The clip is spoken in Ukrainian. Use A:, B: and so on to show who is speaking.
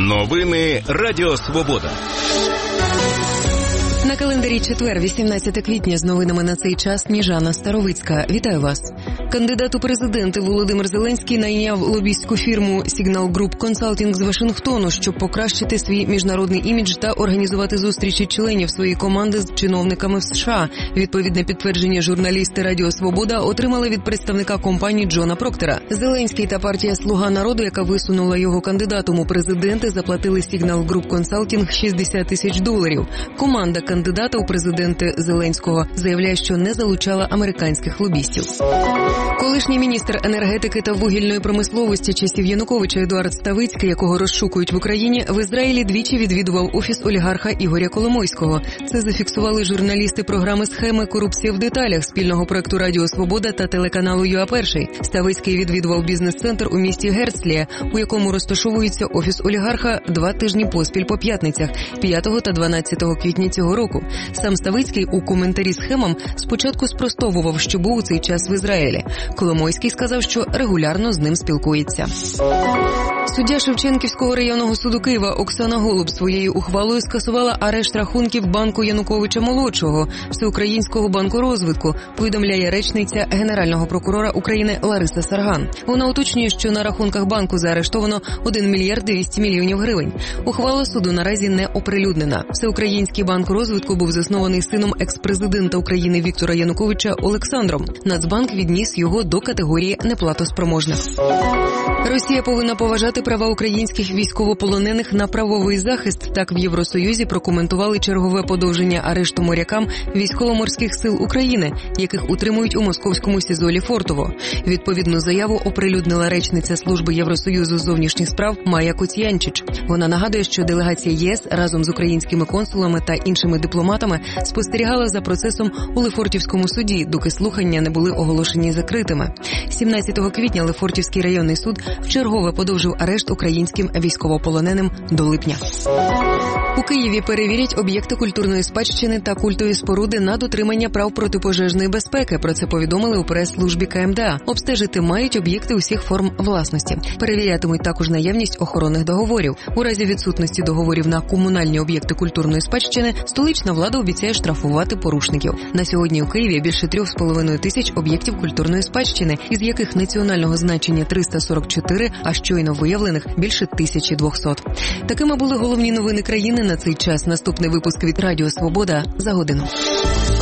A: Новини Радіо Свобода.
B: На календарі четвер, 18 квітня, з новинами на цей час Сніжана Старовицька. Вітаю вас. Кандидат у президенти Володимир Зеленський найняв лобістську фірму Signal Group Consulting з Вашингтону, щоб покращити свій міжнародний імідж та організувати зустрічі членів своєї команди з чиновниками в США. Відповідне підтвердження журналісти Радіо Свобода отримали від представника компанії Джона Проктера. Зеленський та партія «Слуга народу», яка висунула його кандидатом у президенти, заплатили Signal Group Consulting $60 тисяч. Команда кандидата у президенти Зеленського заявляє, що не залучала американських лобістів. Колишній міністр енергетики та вугільної промисловості часів Януковича Едуард Ставицький, якого розшукують в Україні, в Ізраїлі двічі відвідував офіс олігарха Ігоря Коломойського. Це зафіксували журналісти програми «Схеми. Корупція в деталях» спільного проекту Радіо Свобода та телеканалу ЮА-1. Ставицький відвідував бізнес-центр у місті Герцлія, у якому розташовується офіс олігарха 2 тижні поспіль по п'ятницях, 5 та 12 квітня цього року. Сам Ставицький у коментарі «Схемам» спочатку спростовував, що був у цей час в Ізраїлі. Коломойський сказав, що регулярно з ним спілкується. Суддя Шевченківського районного суду Києва Оксана Голуб своєю ухвалою скасувала арешт рахунків банку Януковича-молодшого, Всеукраїнського банку розвитку, повідомляє речниця Генерального прокурора України Лариса Сарган. Вона уточнює, що на рахунках банку заарештовано 1 мільярд 200 мільйонів гривень. Ухвала суду наразі не оприлюднена. Всеукраїнський банк розвитку був заснований сином екс-президента України Віктора Януковича Олександром. Нацбанк відніс його до категорії неплатоспроможних. Росія повинна поважати права українських військовополонених на правовий захист. Так в Євросоюзі прокоментували чергове подовження арешту морякам Військово-морських сил України, яких утримують у московському СІЗО Лефортово. Відповідну заяву оприлюднила речниця служби Євросоюзу з зовнішніх справ Майя Коцянчич. Вона нагадує, що делегація ЄС разом з українськими консулами та іншими дипломатами спостерігала за процесом у Лефортівському суді, доки слухання не були оголошені закритими. 17 квітня Лефортівський районний суд вчергове подовжив арешт українським військовополоненим до липня. У Києві перевірять об'єкти культурної спадщини та культові споруди на дотримання прав протипожежної безпеки. Про це повідомили у прес-службі КМДА. Обстежити мають об'єкти усіх форм власності. Перевірятимуть також наявність охоронних договорів. У разі відсутності договорів на комунальні об'єкти культурної спадщини столична влада обіцяє штрафувати порушників. На сьогодні у Києві більше 3,5 тисяч об'єктів культурної спадщини, із яких національного значення 344, а щойно виявлених більше 1200. Такими були головні новини країни на цей час. Наступний випуск від Радіо Свобода за годину.